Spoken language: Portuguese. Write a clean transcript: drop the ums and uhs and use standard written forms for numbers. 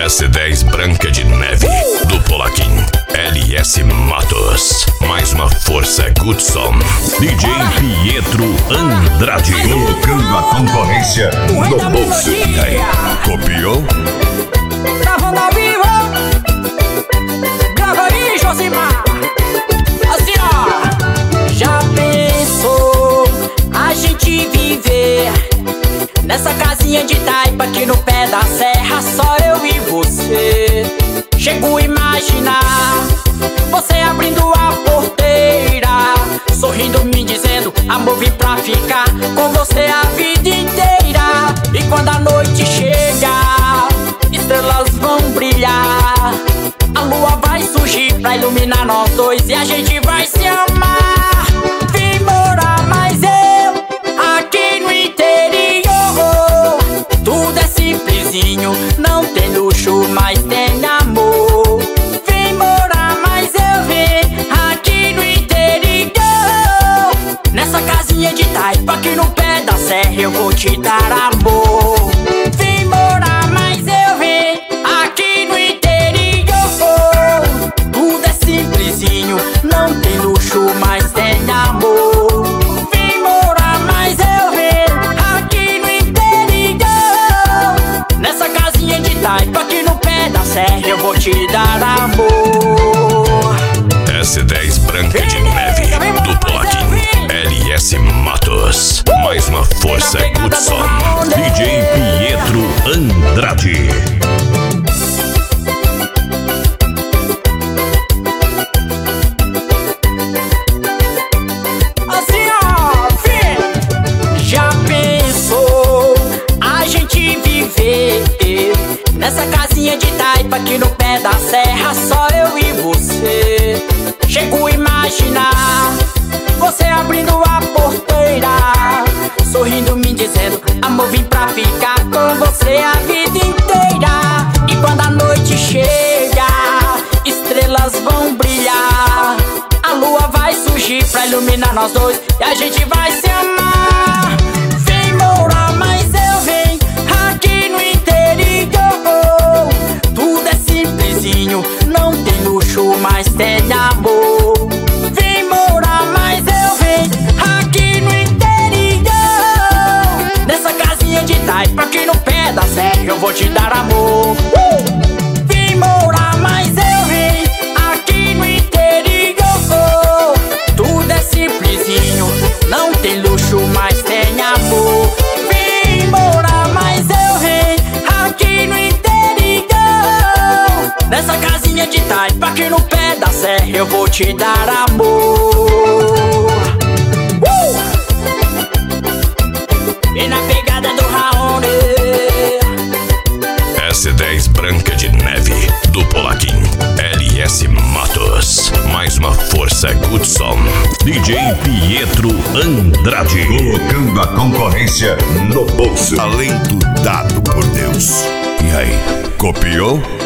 S10 Branca de Neve, do Polaquim. LS Matos, mais uma força Goodson. DJ Pietro Andrade, colocando a concorrência no bolso. E aí, copiou? Gravando ao vivo. Grava aí, Josimar. Assim, ó. Já pensou a gente viver nessa casinha de taipa aqui no pé da serra, só eu e você? Chego a imaginar você abrindo a porteira, sorrindo, me dizendo: amor, vim pra ficar com você a vida inteira. E quando a noite chega, estrelas vão brilhar, a lua vai surgir pra iluminar nós dois e a gente vai se amar. Vim morar mais eu aqui no interior. Tudo é simplesinho, não tem luxo, mas tem amor. Vem morar mais eu vim aqui no interior. Nessa casinha de taipa aqui no pé da serra eu vou te dar amor. Vem morar mais eu vim aqui no interior. Tudo é simplesinho, não tem luxo, mas tem amor. Vem morar mais eu vim aqui no interior. Nessa casinha de taipa aqui no pé da serra eu vou te dar amor. S10 Branca de Neve, do Polaquim. LS Matos, mais uma força Goodson. DJ Pietro Andrade. Assim, ó, filho. Já pensou a gente viver nessa casinha de taipa aqui no pé da serra, só eu e você? Chego a imaginar você abrindo a porteira, sorrindo, me dizendo: amor, vim pra ficar com você a vida inteira. E quando a noite chega, estrelas vão brilhar, a lua vai surgir pra iluminar nós dois e a gente vai se amar. Vem morar mais eu vim aqui no interior. Tudo é simplesinho, não tem luxo, mas tem amor. Vem morar mais eu vim aqui no interior. Nessa casinha de taipa aqui no pé da serra eu vou te dar amor. Vem morar mais eu vim aqui no interior. Tudo é simplesinho, não tem luxo, mas tem amor. Vem morar mais eu vim aqui no interior. Nessa casinha de taipa aqui no pé da serra eu vou te dar amor. E na pegada do Raoni. S10 Branca de Neve, do Polaquim. LS Matos, mais uma força Goodson. DJ Pietro Andrade, Colocando a concorrência no bolso. talento dado por Deus. E aí, copiou?